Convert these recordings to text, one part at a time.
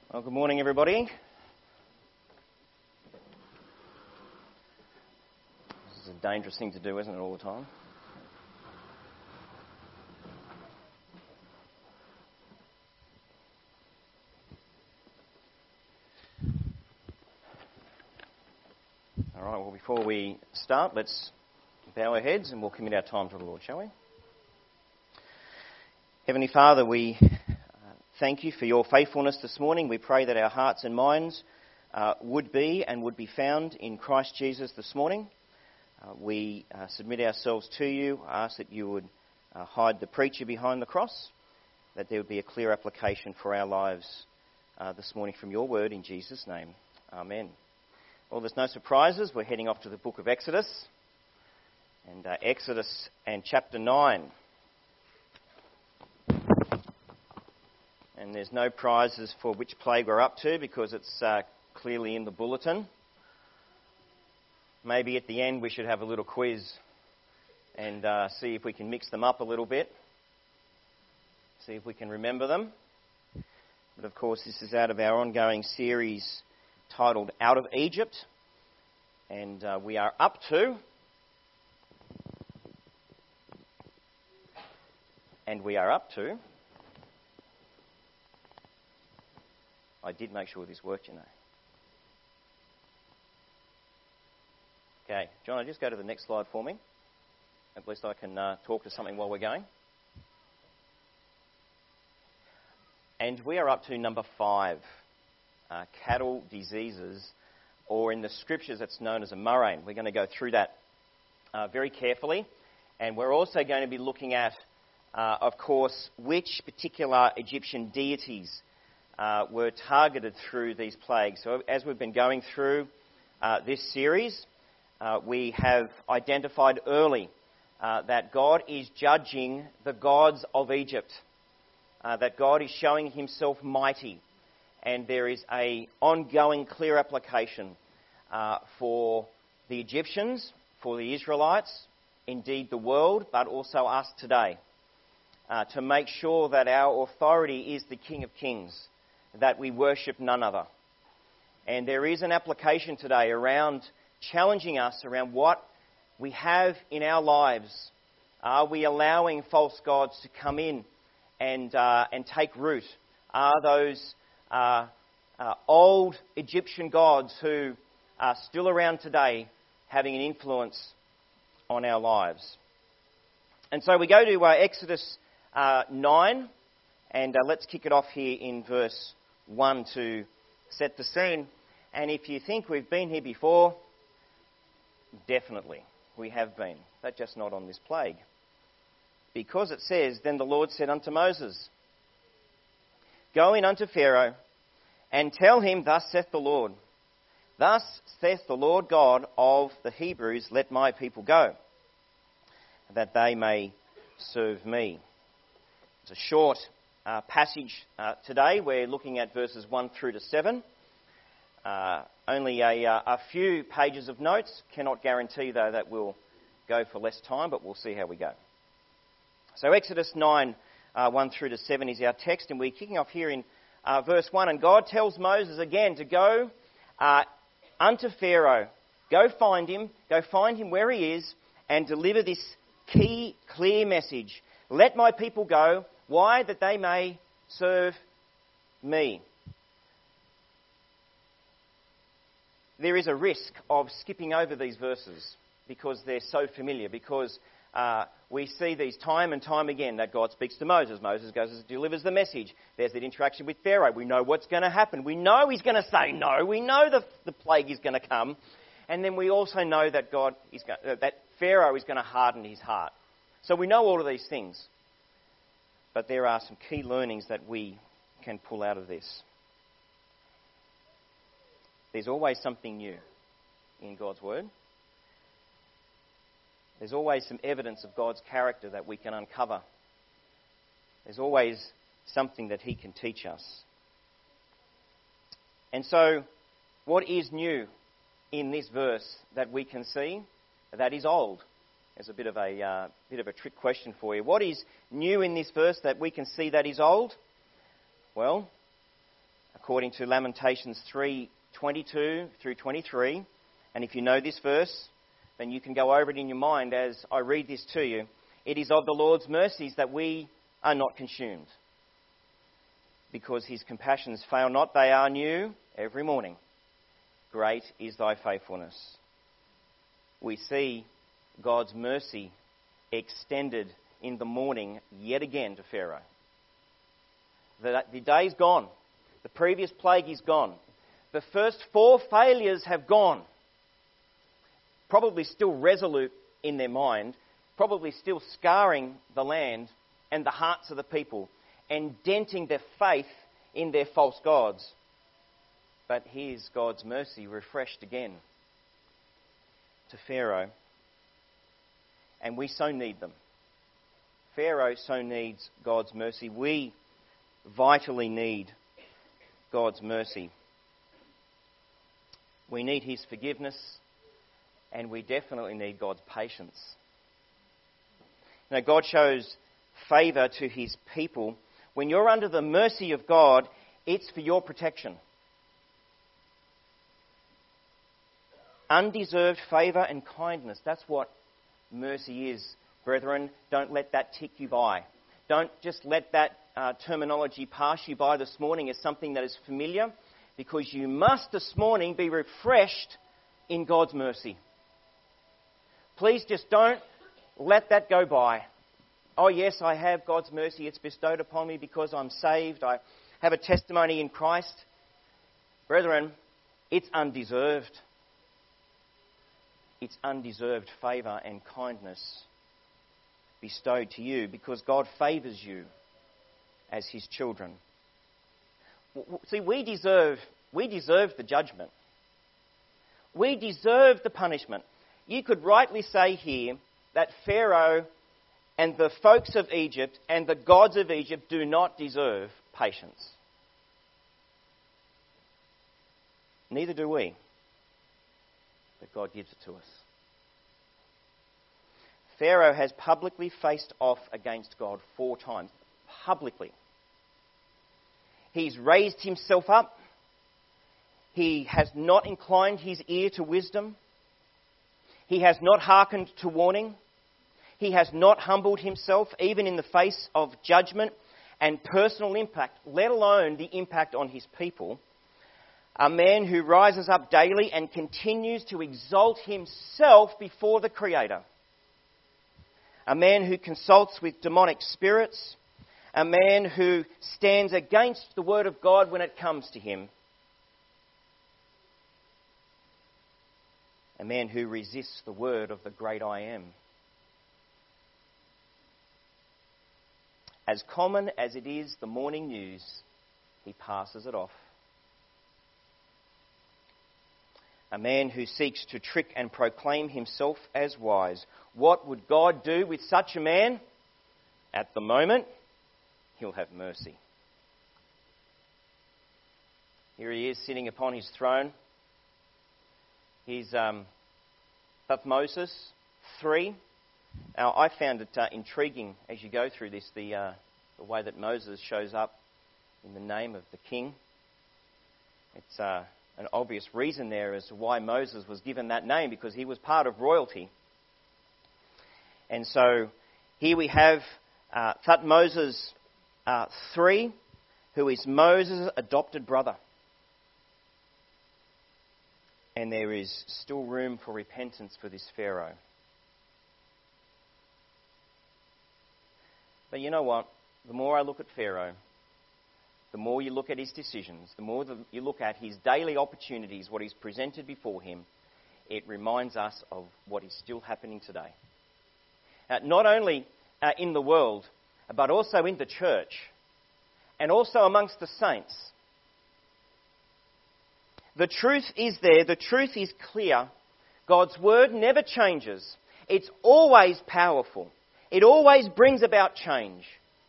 Well, good morning, everybody. This is a dangerous thing to do, isn't it, all the time? All right, well, before we start, let's bow our heads and we'll commit our time to the Lord, shall we? Heavenly Father, we thank you for your faithfulness this morning. We pray that our hearts and minds would be found in Christ Jesus this morning. We submit ourselves to you. I ask that you would hide the preacher behind the cross, that there would be a clear application for our lives this morning from your word in Jesus' name. Amen. Well, there's no surprises. We're heading off to the book of Exodus, and Exodus and chapter 9. And there's no prizes for which plague we're up to because it's clearly in the bulletin. Maybe at the end we should have a little quiz and see if we can mix them up a little bit. See if we can remember them. But of course this is out of our ongoing series titled Out of Egypt. And we are up to... I did make sure this worked, you know. Okay, John, just go to the next slide for me. At least I can talk to something while we're going. And we are up to number 5, cattle diseases, or in the scriptures it's known as a murrain. We're going to go through that very carefully. And we're also going to be looking at, of course, which particular Egyptian deities were targeted through these plagues. So as we've been going through this series, we have identified early that God is judging the gods of Egypt, that God is showing himself mighty, and there is an ongoing clear application for the Egyptians, for the Israelites, indeed the world, but also us today, to make sure that our authority is the King of Kings, that we worship none other. And there is an application today around challenging us around what we have in our lives. Are we allowing false gods to come in and take root? Are those old Egyptian gods who are still around today having an influence on our lives? And so we go to Exodus 9, and let's kick it off here in verse 1 to set the scene. And if you think we've been here before, definitely we have been, but just not on this plague. Because it says, "Then the Lord said unto Moses, Go in unto Pharaoh, and tell him, Thus saith the Lord, Thus saith the Lord God of the Hebrews, Let my people go, that they may serve me." It's a short passage today. We're looking at verses 1 through to 7. Only a few pages of notes. Cannot guarantee, though, that we'll go for less time, but we'll see how we go. So Exodus 9, 1 through to 7 is our text, and we're kicking off here in verse 1. And God tells Moses again to go unto Pharaoh. Go find him where he is, and deliver this key, clear message. Let my people go. Why? That they may serve me. There is a risk of skipping over these verses because they're so familiar, because we see these time and time again that God speaks to Moses. Moses goes and delivers the message. There's that interaction with Pharaoh. We know what's going to happen. We know he's going to say no. We know the plague is going to come. And then we also know that that Pharaoh is going to harden his heart. So we know all of these things. But there are some key learnings that we can pull out of this. There's always something new in God's Word. There's always some evidence of God's character that we can uncover. There's always something that he can teach us. And so, what is new in this verse that we can see that is old? There's a bit of a trick question for you. What is new in this verse that we can see that is old? Well, according to Lamentations 3:22 through 23. And if you know this verse, then you can go over it in your mind as I read this to you. It is of the Lord's mercies that we are not consumed, because his compassions fail not, they are new every morning. Great is thy faithfulness. We see God's mercy extended in the morning yet again to Pharaoh. The day's gone. The previous plague is gone. The first 4 failures have gone. Probably still resolute in their mind, probably still scarring the land and the hearts of the people and denting their faith in their false gods. But here's God's mercy refreshed again to Pharaoh. And we so need them. Pharaoh so needs God's mercy. We vitally need God's mercy. We need his forgiveness, and we definitely need God's patience. Now, God shows favour to his people. When you're under the mercy of God, it's for your protection. Undeserved favour and kindness. That's what mercy is, brethren. Don't let that tick you by. Don't just let that terminology pass you by this morning as something that is familiar, because you must this morning be refreshed in God's mercy. Please just don't let that go by. Oh yes, I have God's mercy. It's bestowed upon me because I'm saved. I have a testimony in Christ. Brethren, it's undeserved. It's undeserved favour and kindness bestowed to you because God favours you as his children. See, we deserve the judgment. We deserve the punishment. You could rightly say here that Pharaoh and the folks of Egypt and the gods of Egypt do not deserve patience. Neither do we. But God gives it to us. Pharaoh has publicly faced off against God 4 times. Publicly. He's raised himself up. He has not inclined his ear to wisdom. He has not hearkened to warning. He has not humbled himself, even in the face of judgment and personal impact, let alone the impact on his people. A man who rises up daily and continues to exalt himself before the Creator. A man who consults with demonic spirits. A man who stands against the word of God when it comes to him. A man who resists the word of the great I am. As common as it is the morning news, he passes it off. A man who seeks to trick and proclaim himself as wise. What would God do with such a man? At the moment, he'll have mercy. Here he is sitting upon his throne. He's Thutmose III. Now, I found it intriguing as you go through this, the way that Moses shows up in the name of the king. It's an obvious reason there as to why Moses was given that name, because he was part of royalty. And so here we have Thutmose III, who is Moses' adopted brother. And there is still room for repentance for this Pharaoh. But you know what? The more I look at Pharaoh, the more you look at his decisions, the more you look at his daily opportunities, what he's presented before him, it reminds us of what is still happening today. Not only in the world, but also in the church, and also amongst the saints. The truth is there, the truth is clear. God's word never changes. It's always powerful. It always brings about change.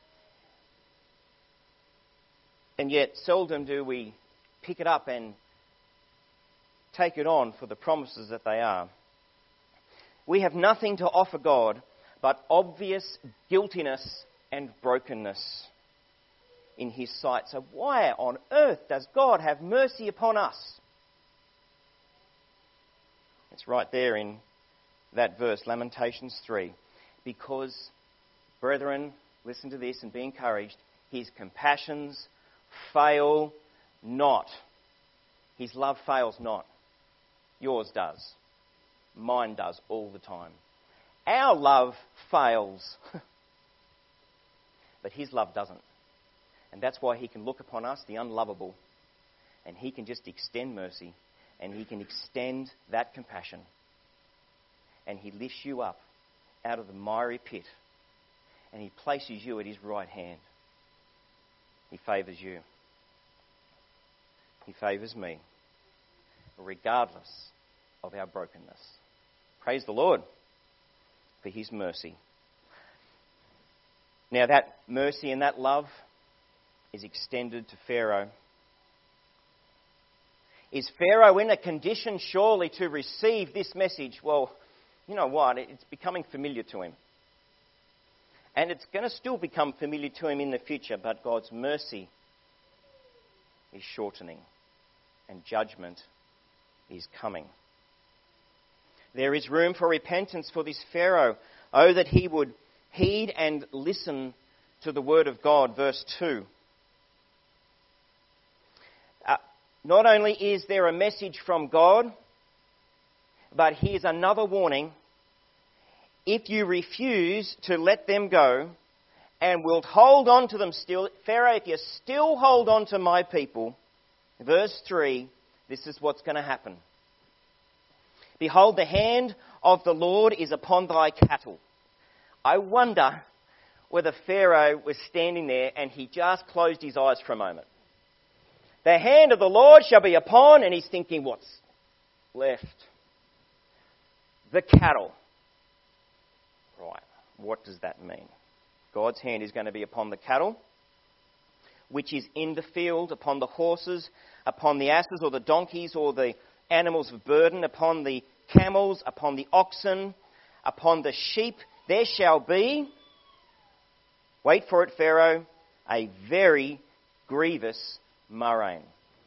And yet, seldom do we pick it up and take it on for the promises that they are. We have nothing to offer God but obvious guiltiness and brokenness. in his sight. So why on earth does God have mercy upon us? It's right there in that verse, Lamentations 3. Because, brethren, listen to this and be encouraged, his compassions fail not. His love fails not. Yours does. Mine does all the time. Our love fails. But his love doesn't. And that's why he can look upon us, the unlovable, and he can just extend mercy, and he can extend that compassion. And he lifts you up out of the miry pit, and he places you at his right hand. He favours you. He favours me, regardless of our brokenness. Praise the Lord for his mercy. Now that mercy and that love is extended to Pharaoh. Is Pharaoh in a condition surely to receive this message? Well, you know what? It's becoming familiar to him. And it's going to still become familiar to him in the future, but God's mercy is shortening and judgment is coming. There is room for repentance for this Pharaoh. Oh, that he would heed and listen to the word of God. Verse 2. Not only is there a message from God, but here's another warning. If you refuse to let them go and wilt hold on to them still, Pharaoh, if you still hold on to my people, verse 3, this is what's going to happen. Behold, the hand of the Lord is upon thy cattle. I wonder whether Pharaoh was standing there and he just closed his eyes for a moment. The hand of the Lord shall be upon, and he's thinking, what's left? The cattle. Right, what does that mean? God's hand is going to be upon the cattle, which is in the field, upon the horses, upon the asses or the donkeys or the animals of burden, upon the camels, upon the oxen, upon the sheep. There shall be, wait for it, Pharaoh, a very grievous murrain.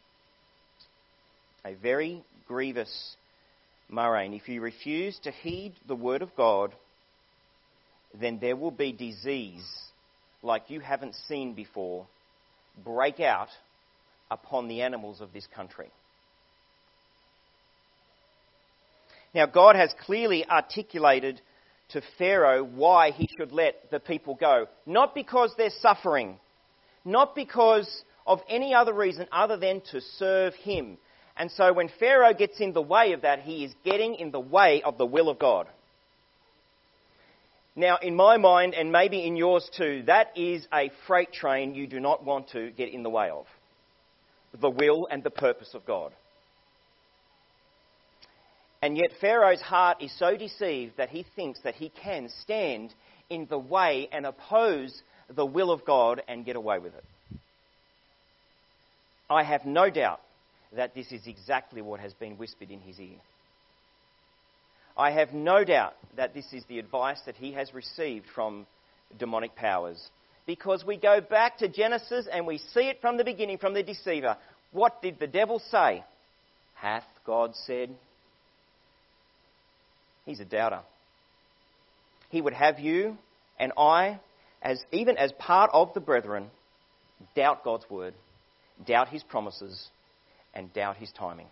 A very grievous murrain. If you refuse to heed the word of God, then there will be disease like you haven't seen before break out upon the animals of this country. Now, God has clearly articulated to Pharaoh why he should let the people go. Not because they're suffering, not because of any other reason other than to serve him. And so when Pharaoh gets in the way of that, he is getting in the way of the will of God. Now, in my mind, and maybe in yours too, that is a freight train you do not want to get in the way of. The will and the purpose of God. And yet Pharaoh's heart is so deceived that he thinks that he can stand in the way and oppose the will of God and get away with it. I have no doubt that this is exactly what has been whispered in his ear. I have no doubt that this is the advice that he has received from demonic powers. Because we go back to Genesis and we see it from the beginning, from the deceiver. What did the devil say? Hath God said? He's a doubter. He would have you and I, even as part of the brethren, doubt God's word, doubt his promises, and doubt his timing.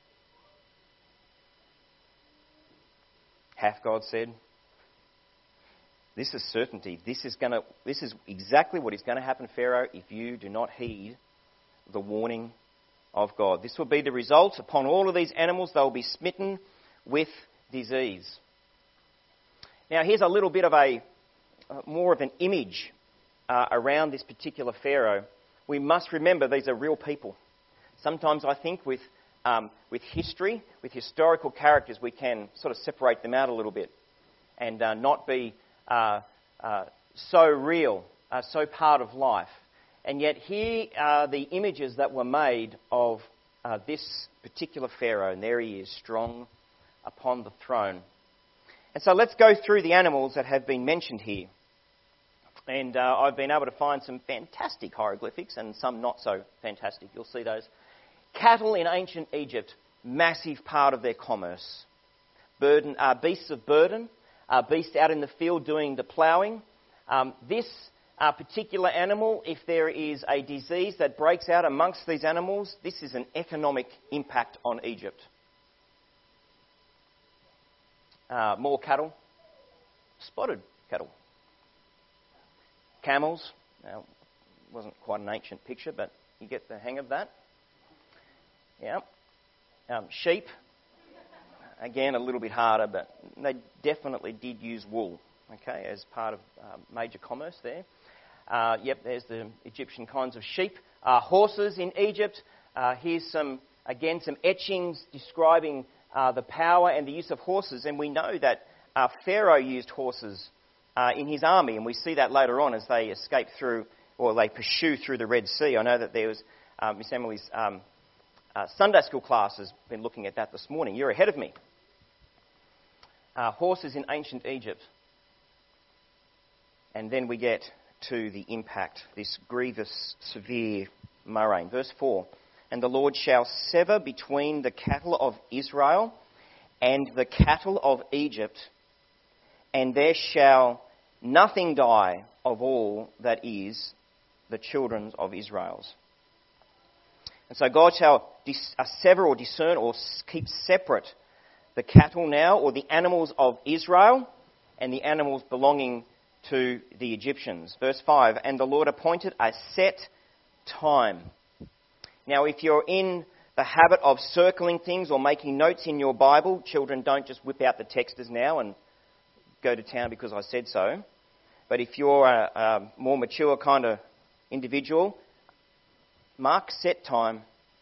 Hath God said? This is certainty. This is exactly what is going to happen, Pharaoh, if you do not heed the warning of God. This will be the result. Upon all of these animals, they will be smitten with disease. Now, here's a little bit of more of an image around this particular Pharaoh. We must remember these are real people. Sometimes I think with history, with historical characters, we can sort of separate them out a little bit and not be so real, so part of life. And yet here are the images that were made of this particular Pharaoh, and there he is, strong upon the throne. And so let's go through the animals that have been mentioned here. And I've been able to find some fantastic hieroglyphics and some not so fantastic. You'll see those. Cattle in ancient Egypt, massive part of their commerce. Beasts of burden, beasts out in the field doing the ploughing. This particular animal, if there is a disease that breaks out amongst these animals, this is an economic impact on Egypt. More cattle, spotted cattle. Camels, now, wasn't quite an ancient picture, but you get the hang of that. Yeah. Sheep, again, a little bit harder, but they definitely did use wool, okay, as part of major commerce there. There's the Egyptian kinds of sheep. Horses in Egypt. Here's some etchings describing the power and the use of horses. And we know that Pharaoh used horses in his army, and we see that later on as they escape through, or they pursue through the Red Sea. I know that there was Miss Emily's Sunday school class has been looking at that this morning. You're ahead of me. Horses in ancient Egypt. And then we get to the impact, this grievous, severe murrain. Verse 4, "And the Lord shall sever between the cattle of Israel and the cattle of Egypt, and there shall nothing die of all that is the children of Israel's." And so God shall sever or discern or keep separate the cattle now, or the animals of Israel, and the animals belonging to the Egyptians. Verse 5, "And the Lord appointed a set time." Now, if you're in the habit of circling things or making notes in your Bible, children, don't just whip out the texters now and go to town because I said so. But if you're a more mature kind of individual, mark set time.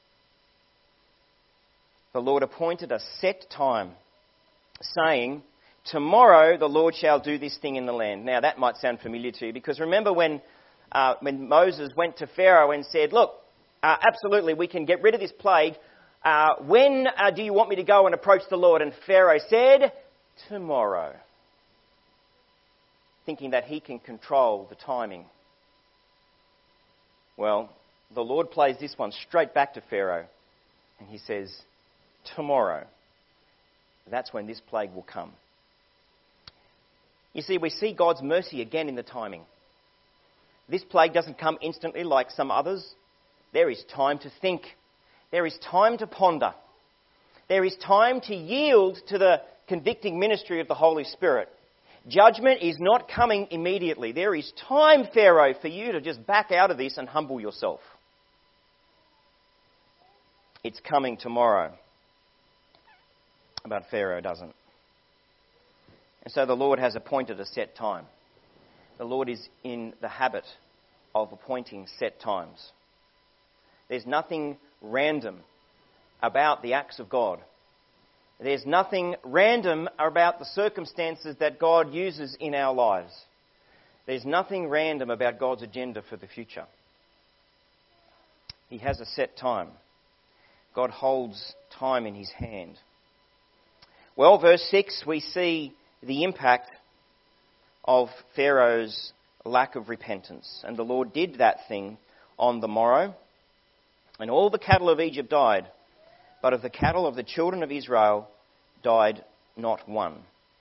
The Lord appointed a set time, saying, "Tomorrow the Lord shall do this thing in the land." Now that might sound familiar to you, because remember when Moses went to Pharaoh and said, "Look, absolutely we can get rid of this plague. When do you want me to go and approach the Lord?" And Pharaoh said, "Tomorrow," thinking that he can control the timing. Well, the Lord plays this one straight back to Pharaoh, and he says, "Tomorrow." That's when this plague will come. You see, we see God's mercy again in the timing. This plague doesn't come instantly like some others. There is time to think. There is time to ponder. There is time to yield to the convicting ministry of the Holy Spirit. Judgment is not coming immediately. There is time, Pharaoh, for you to just back out of this and humble yourself. It's coming tomorrow. But Pharaoh doesn't. And so the Lord has appointed a set time. The Lord is in the habit of appointing set times. There's nothing random about the acts of God. There's nothing random about the circumstances that God uses in our lives. There's nothing random about God's agenda for the future. He has a set time. God holds time in his hand. Well, verse 6, we see the impact of Pharaoh's lack of repentance. "And the Lord did that thing on the morrow, and all the cattle of Egypt died, but of the cattle of the children of Israel died not one."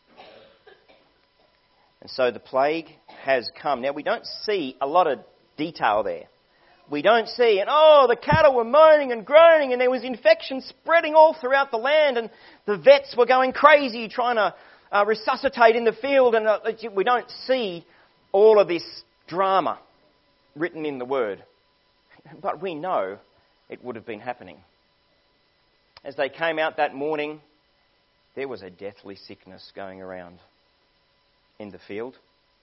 And so the plague has come. Now, we don't see a lot of detail there. We don't see, the cattle were moaning and groaning, and there was infection spreading all throughout the land, and the vets were going crazy trying to resuscitate in the field, and we don't see all of this drama written in the Word. But we know it would have been happening. As they came out that morning, there was a deathly sickness going around in the field.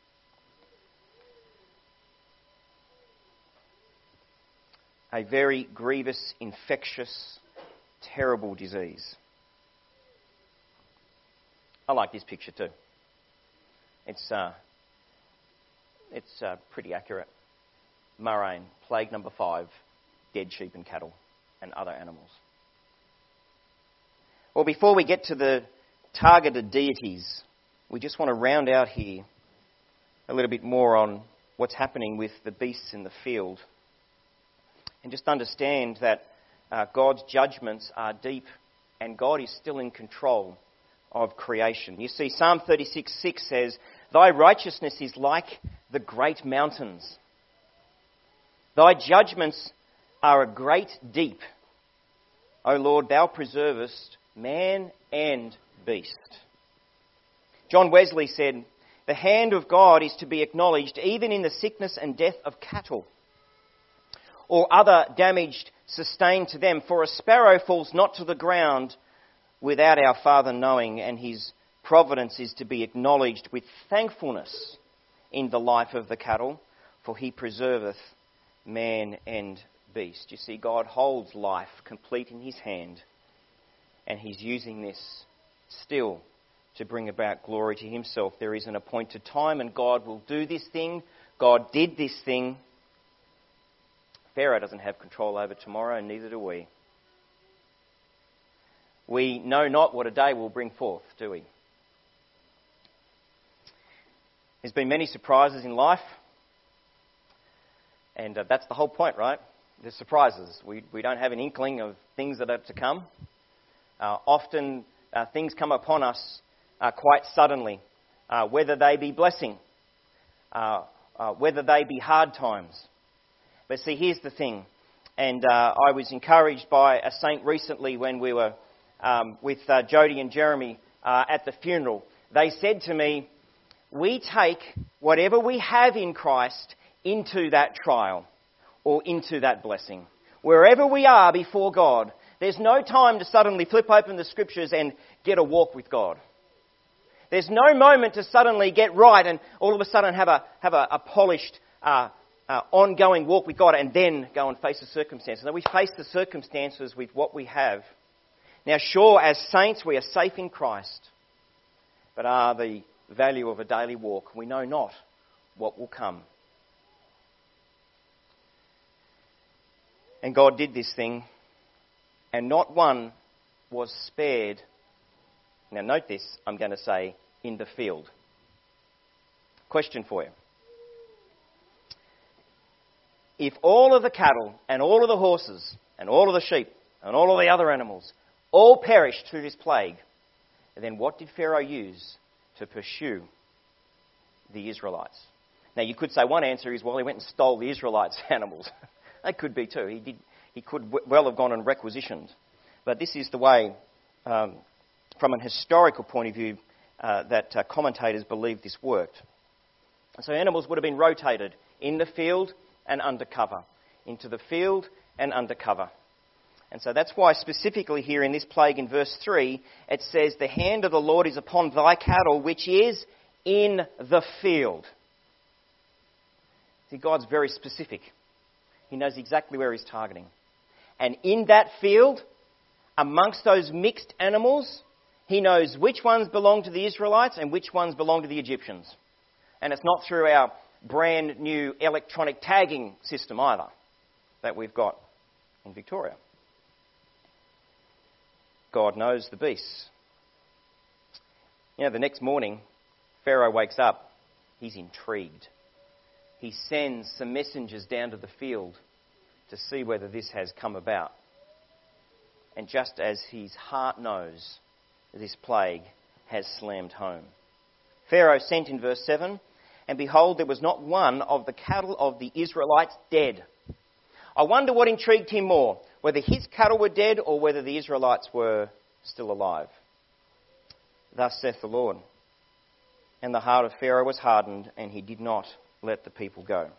A very grievous, infectious, terrible disease. I like this picture too. It's pretty accurate. Murrain, plague number 5, dead sheep and cattle and other animals. Well, before we get to the targeted deities, we just want to round out here a little bit more on what's happening with the beasts in the field. And just understand that God's judgments are deep and God is still in control of creation. You see, Psalm 36:6 says, "Thy righteousness is like the great mountains. Thy judgments are a great deep. O Lord, thou preservest man and beast." John Wesley said, "The hand of God is to be acknowledged even in the sickness and death of cattle, or other damage sustained to them. For a sparrow falls not to the ground without our Father knowing, and his providence is to be acknowledged with thankfulness in the life of the cattle, for he preserveth man and beast." You see, God holds life complete in his hand, and he's using this still to bring about glory to himself. There is an appointed time, and God will do this thing. God did this thing. Pharaoh doesn't have control over tomorrow, and neither do we. We know not what a day will bring forth, do we? There's been many surprises in life, and that's the whole point, right? There's surprises. We don't have an inkling of things that are to come. Often things come upon us quite suddenly, whether they be blessing, whether they be hard times. But see, here's the thing, and I was encouraged by a saint recently when we were with Jody and Jeremy at the funeral. They said to me, "We take whatever we have in Christ into that trial or into that blessing. Wherever we are before God, there's no time to suddenly flip open the scriptures and get a walk with God. There's no moment to suddenly get right and all of a sudden have a polished ongoing walk with God and then go and face the circumstances. No, we face the circumstances with what we have. Now, sure, as saints, we are safe in Christ, but the value of a daily walk, we know not what will come. And God did this thing, and not one was spared. Now, note this, I'm going to say, in the field. Question for you. If all of the cattle and all of the horses and all of the sheep and all of the other animals all perished through this plague, then what did Pharaoh use to pursue the Israelites? Now, you could say one answer is, well, he went and stole the Israelites' animals. That could be too. He could well have gone and requisitioned. But this is the way, from an historical point of view, that commentators believe this worked. So animals would have been rotated in the field and undercover, into the field and undercover. And so that's why specifically here in this plague in verse 3, it says, "The hand of the Lord is upon thy cattle, which is in the field." See, God's very specific. He knows exactly where he's targeting. And in that field, amongst those mixed animals, he knows which ones belong to the Israelites and which ones belong to the Egyptians. And it's not through our brand new electronic tagging system either that we've got in Victoria. God knows the beasts. You know, the next morning, Pharaoh wakes up. He's intrigued. He sends some messengers down to the field to see whether this has come about. And just as his heart knows, this plague has slammed home. Pharaoh sent in verse 7, "And behold, there was not one of the cattle of the Israelites dead." I wonder what intrigued him more, whether his cattle were dead or whether the Israelites were still alive. Thus saith the Lord. And the heart of Pharaoh was hardened, and he did not let the people go.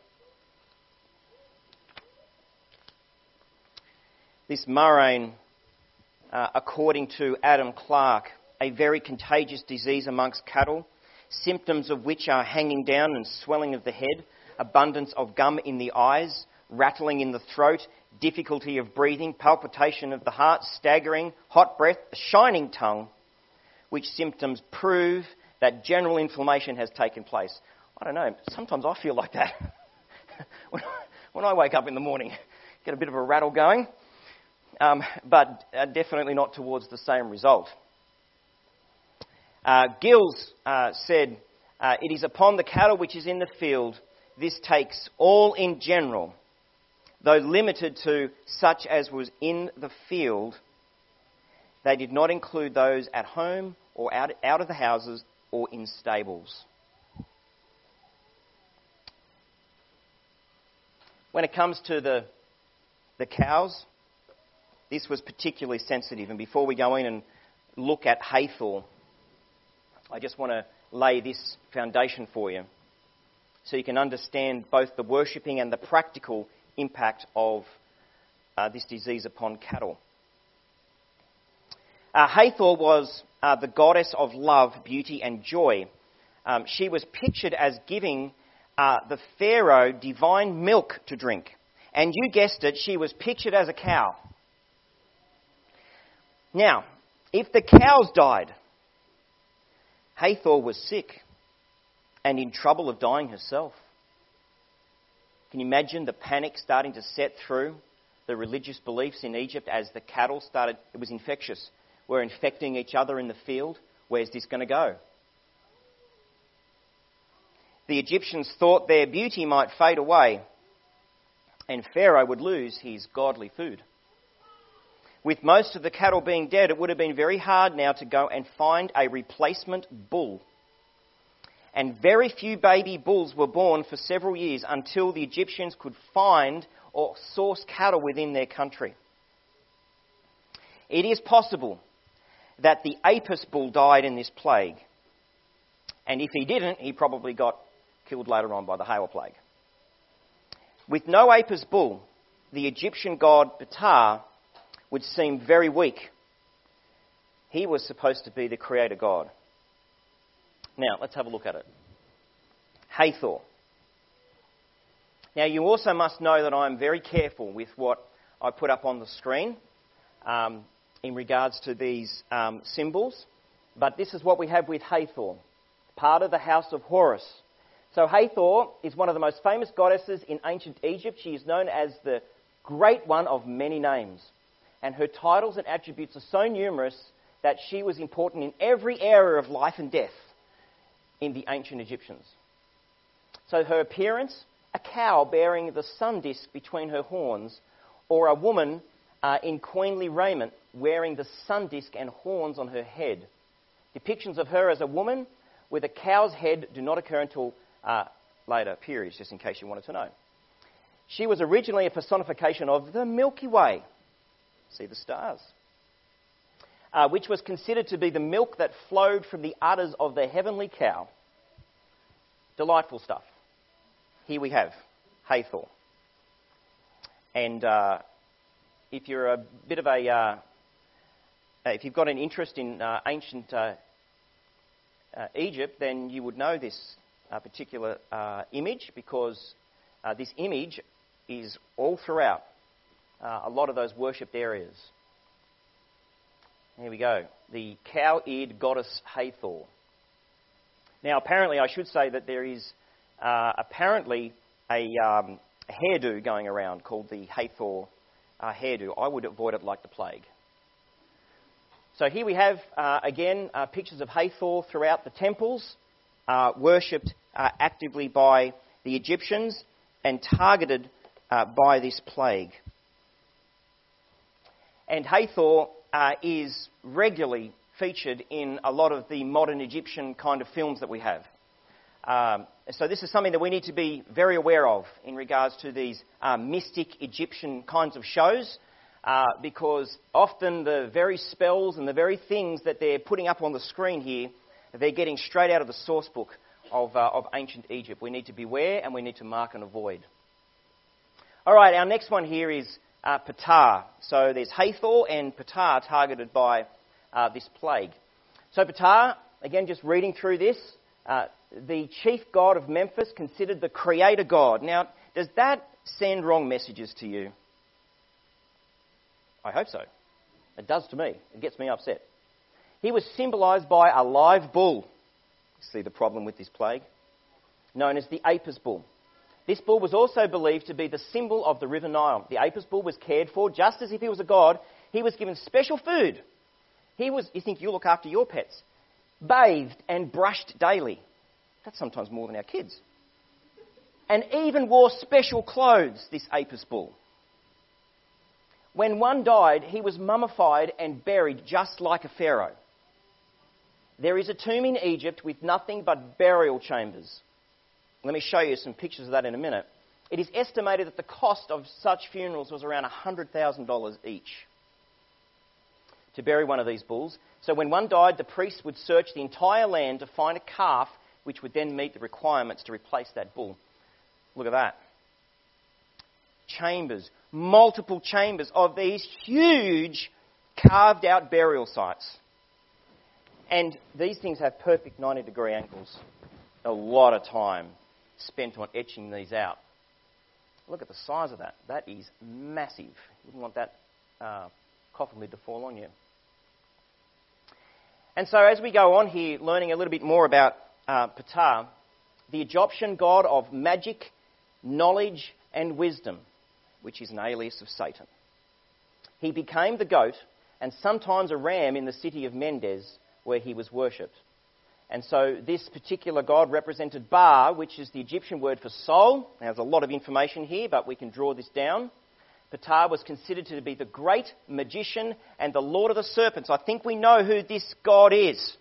This murrain, according to Adam Clark, a very contagious disease amongst cattle, symptoms of which are hanging down and swelling of the head, abundance of gum in the eyes, rattling in the throat, difficulty of breathing, palpitation of the heart, staggering, hot breath, a shining tongue, which symptoms prove that general inflammation has taken place. I don't know, sometimes I feel like that. When I wake up in the morning, get a bit of a rattle going, but definitely not towards the same result. Gills said, "It is upon the cattle which is in the field, this takes all in general, though limited to such as was in the field. They did not include those at home or out of the houses or in stables. When it comes to the cows, this was particularly sensitive. And before we go in and look at Hathor, I just want to lay this foundation for you so you can understand both the worshipping and the practical impact of this disease upon cattle. Hathor was the goddess of love, beauty and joy. She was pictured as giving the Pharaoh divine milk to drink. And you guessed it, she was pictured as a cow. Now, if the cows died, Hathor was sick and in trouble of dying herself. Can you imagine the panic starting to set through the religious beliefs in Egypt as the cattle started? It was infectious. We're infecting each other in the field. Where's this going to go? The Egyptians thought their beauty might fade away and Pharaoh would lose his godly food. With most of the cattle being dead, it would have been very hard now to go and find a replacement bull. And very few baby bulls were born for several years until the Egyptians could find or source cattle within their country. It is possible that the Apis bull died in this plague. And if he didn't, he probably got killed later on by the hail plague. With no Apis bull, the Egyptian god Ptah would seem very weak. He was supposed to be the creator god. Now, let's have a look at it. Hathor. Now, you also must know that I'm very careful with what I put up on the screen in regards to these symbols. But this is what we have with Hathor, part of the house of Horus. So Hathor is one of the most famous goddesses in ancient Egypt. She is known as the Great One of many names. And her titles and attributes are so numerous that she was important in every area of life and death in the ancient Egyptians. So her appearance, a cow bearing the sun disk between her horns, or a woman in queenly raiment wearing the sun disk and horns on her head. Depictions of her as a woman with a cow's head do not occur until later periods, just in case you wanted to know. She was originally a personification of the Milky Way. See the stars. Which was considered to be the milk that flowed from the udders of the heavenly cow. Delightful stuff. Here we have Hathor. And if you're a bit of if you've got an interest in ancient Egypt, then you would know this particular image, because this image is all throughout a lot of those worshipped areas. Here we go. The cow-eared goddess Hathor. Now, apparently, I should say that there is apparently a hairdo going around called the Hathor hairdo. I would avoid it like the plague. So here we have, again, pictures of Hathor throughout the temples, worshipped actively by the Egyptians and targeted by this plague. And Hathor is regularly featured in a lot of the modern Egyptian kind of films that we have. So this is something that we need to be very aware of in regards to these mystic Egyptian kinds of shows, because often the very spells and the very things that they're putting up on the screen here, they're getting straight out of the source book of ancient Egypt. We need to beware and we need to mark and avoid. All right, our next one here is Ptah. So there's Hathor and Ptah targeted by this plague. So Ptah, again, just reading through this, the chief god of Memphis, considered the creator god. Now, does that send wrong messages to you? I hope so. It does to me. It gets me upset. He was symbolised by a live bull. See the problem with this plague? Known as the Apis bull. This bull was also believed to be the symbol of the River Nile. The Apis bull was cared for just as if he was a god. He was given special food. You think you look after your pets. Bathed and brushed daily. That's sometimes more than our kids. and even wore special clothes, this Apis bull. When one died, he was mummified and buried just like a pharaoh. There is a tomb in Egypt with nothing but burial chambers. Let me show you some pictures of that in a minute. It is estimated that the cost of such funerals was around $100,000 each to bury one of these bulls. So when one died, the priest would search the entire land to find a calf which would then meet the requirements to replace that bull. Look at that. Chambers, multiple chambers of these huge carved out burial sites. And these things have perfect 90-degree angles. A lot of time spent on etching these out. Look at the size of that. That is massive. You wouldn't want that coffin lid to fall on you. And so as we go on here, learning a little bit more about Ptah, the Egyptian god of magic, knowledge and wisdom, which is an alias of Satan. He became the goat and sometimes a ram in the city of Mendes, where he was worshipped. And so this particular god represented Ba, which is the Egyptian word for soul. Now, there's a lot of information here, but we can draw this down. Ptah was considered to be the great magician and the lord of the serpents. I think we know who this god is.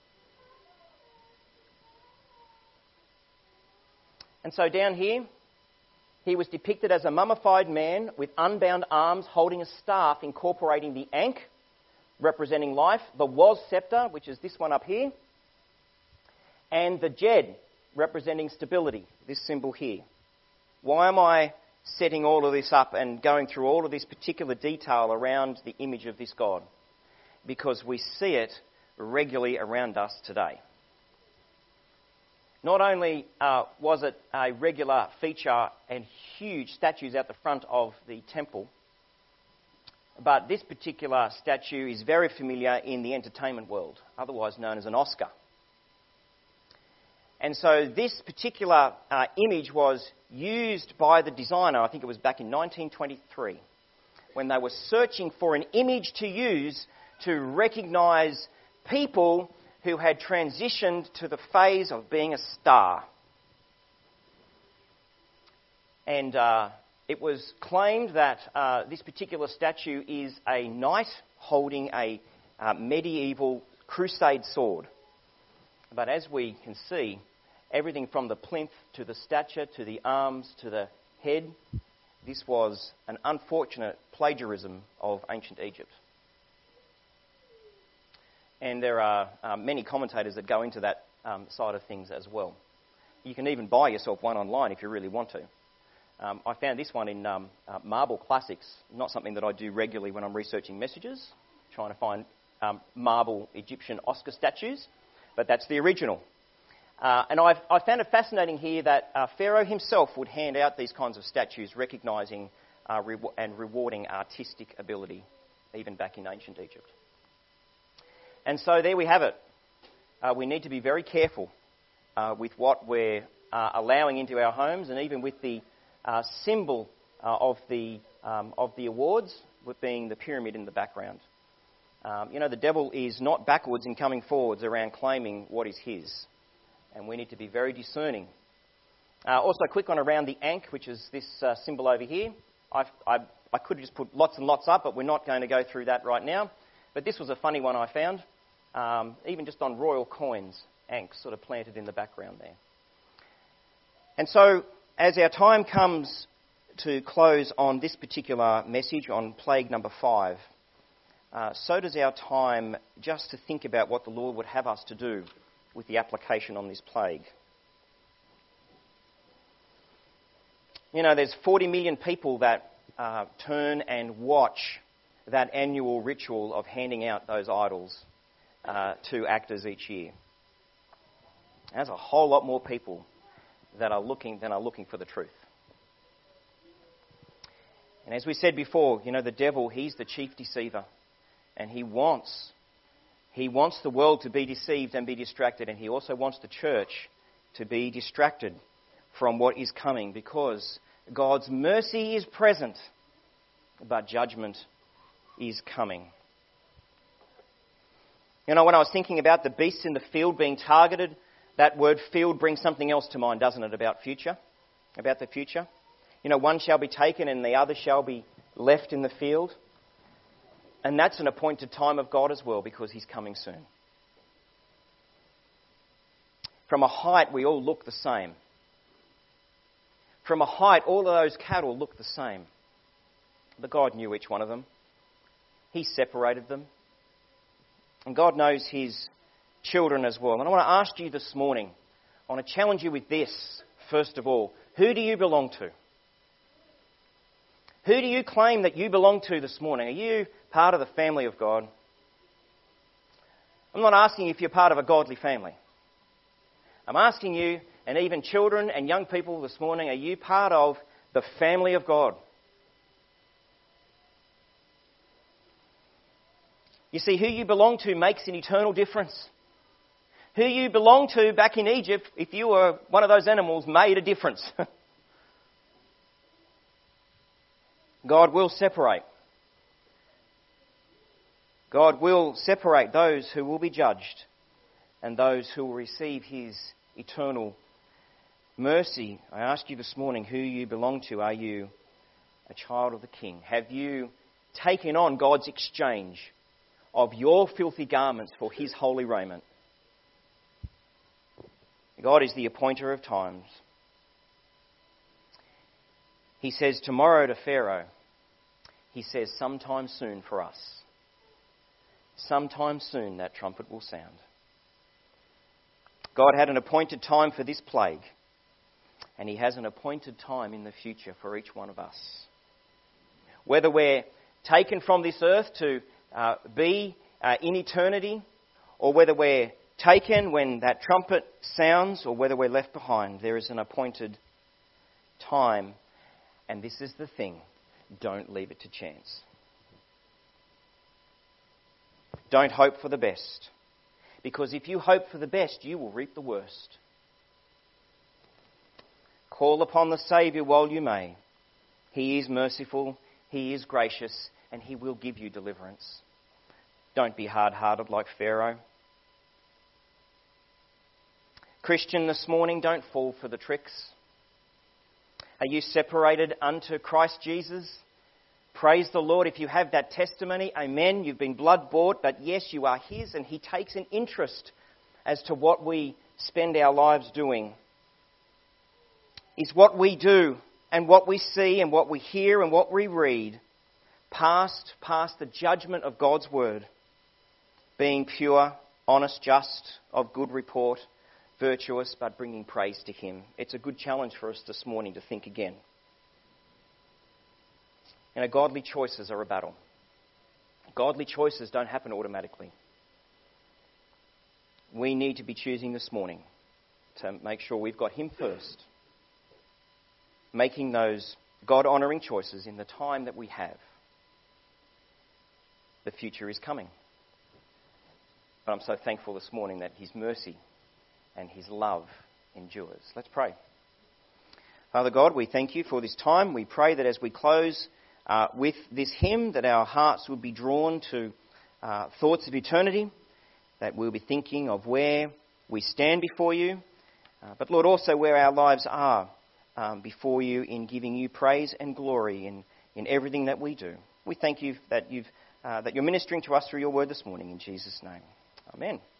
And so down here, he was depicted as a mummified man with unbound arms holding a staff incorporating the Ankh, representing life, the Was scepter, which is this one up here, and the Jed, representing stability, this symbol here. Why am I setting all of this up and going through all of this particular detail around the image of this god? Because we see it regularly around us today. Not only was it a regular feature and huge statues out the front of the temple, but this particular statue is very familiar in the entertainment world, otherwise known as an Oscar. And so this particular image was used by the designer, I think it was back in 1923, when they were searching for an image to use to recognise people who had transitioned to the phase of being a star. And it was claimed that this particular statue is a knight holding a medieval crusade sword. But as we can see, everything from the plinth to the stature to the arms to the head, this was an unfortunate plagiarism of ancient Egypt. And there are many commentators that go into that side of things as well. You can even buy yourself one online if you really want to. I found this one in Marble Classics, not something that I do regularly when I'm researching messages, trying to find marble Egyptian Oscar statues, but that's the original. And I found it fascinating here that Pharaoh himself would hand out these kinds of statues, recognising and rewarding artistic ability, even back in ancient Egypt. And so there we have it. We need to be very careful with what we're allowing into our homes, and even with the symbol of the awards, with being the pyramid in the background. The devil is not backwards in coming forwards around claiming what is his, and we need to be very discerning. Also, a quick one around the Ankh, which is this symbol over here. I could have just put lots and lots up, but we're not going to go through that right now. But this was a funny one I found, even just on royal coins, Ankh sort of planted in the background there. And so, as our time comes to close on this particular message on plague number 5, so does our time just to think about what the Lord would have us to do with the application on this plague. There's 40 million people that turn and watch that annual ritual of handing out those idols to actors each year. There's a whole lot more people that are looking for the truth. And as we said before, the devil, he's the chief deceiver. And he wants the world to be deceived and be distracted. And he also wants the church to be distracted from what is coming, because God's mercy is present, but judgment is coming. When I was thinking about the beasts in the field being targeted, that word field brings something else to mind, doesn't it, about future? about the future. You know, one shall be taken and the other shall be left in the field. And that's an appointed time of God as well, because he's coming soon. From a height, we all look the same. From a height, all of those cattle look the same. But God knew each one of them. He separated them. And God knows his children as well. And I want to ask you this morning, I want to challenge you with this, first of all. Who do you belong to? Who do you claim that you belong to this morning? Are you part of the family of God? I'm not asking if you're part of a godly family. I'm asking you, and even children and young people this morning, are you part of the family of God? You see, who you belong to makes an eternal difference. Who you belong to back in Egypt, if you were one of those animals, made a difference. God will separate. God will separate those who will be judged and those who will receive his eternal mercy. I ask you this morning who you belong to. Are you a child of the King? Have you taken on God's exchange of your filthy garments for his holy raiment? God is the appointer of times. He says tomorrow to Pharaoh. He says sometime soon for us. Sometime soon that trumpet will sound. God had an appointed time for this plague, and he has an appointed time in the future for each one of us. Whether we're taken from this earth to be in eternity, or whether we're taken when that trumpet sounds, or whether we're left behind, there is an appointed time. And this is the thing, don't leave it to chance. Don't hope for the best. Because if you hope for the best, you will reap the worst. Call upon the Saviour while you may. He is merciful, he is gracious, and he will give you deliverance. Don't be hard-hearted like Pharaoh. Christian, this morning, don't fall for the tricks. Are you separated unto Christ Jesus? Praise the Lord. If you have that testimony, amen, you've been blood bought, but yes, you are his, and he takes an interest as to what we spend our lives doing. Is what we do and what we see and what we hear and what we read past the judgment of God's word, being pure, honest, just, of good report, virtuous, but bringing praise to him? It's a good challenge for us this morning to think again. You know, godly choices are a battle. Godly choices don't happen automatically. We need to be choosing this morning to make sure we've got him first. Making those God-honouring choices in the time that we have. The future is coming. But I'm so thankful this morning that his mercy and his love endures. Let's pray. Father God, we thank you for this time. We pray that as we close with this hymn, that our hearts will be drawn to thoughts of eternity, that we'll be thinking of where we stand before you, but Lord, also where our lives are before you in giving you praise and glory in everything that we do. We thank you that you're ministering to us through your word this morning. In Jesus' name, amen.